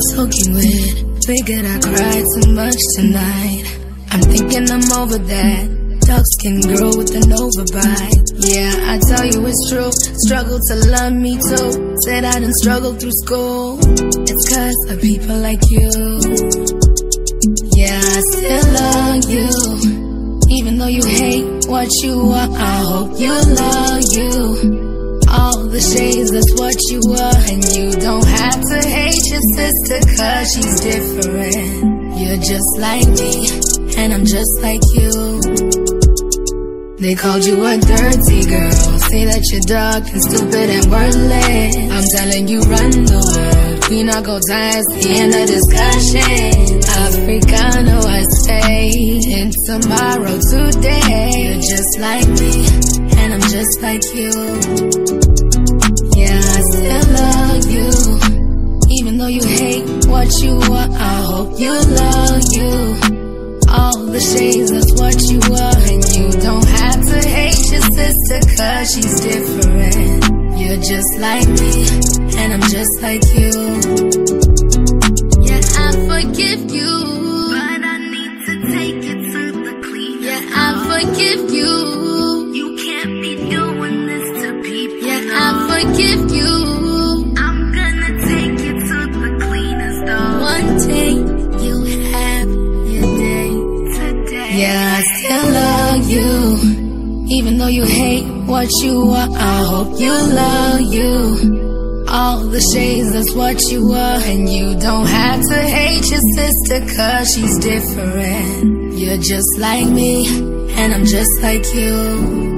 soaking wet. Figured I cried too much tonight. I'm thinking I'm over that. Dark-skinned girl with an overbite. Yeah, I tell you it's true. Struggle to love me too. Said I done struggled through school. It's 'cause of people like you. Yeah, I still love you. Even though you hate what you are, I hope you love you. All the shades, that's what you are. And you don't have to hate your sister 'cause she's different. You're just like me, and I'm just like you. They called you a dirty girl, say that you're dark and stupid and worthless. I'm telling you, run the world. Queen of gold ties, the end of discussion. Africano, I say, and tomorrow, today. You're just like me, and I'm just like you. Yeah, I still love you. Even though you hate what you are, I hope you love you. All the shades, that's what you are. And you don't have to hate your sister 'cause she's different. You're just like me, and I'm just like you. Yeah, I forgive you, but I need to take it to the clean. Yeah, I forgive you. You can't be doing this to people. Yeah, I forgive you. I'm gonna take it to the cleaners though. One day you have your day today. Yeah, I still love you. Even though you hate what you are, I hope you love you. All the shades, that's what you are. And you don't have to hate your sister 'cause she's different. You're just like me, and I'm just like you.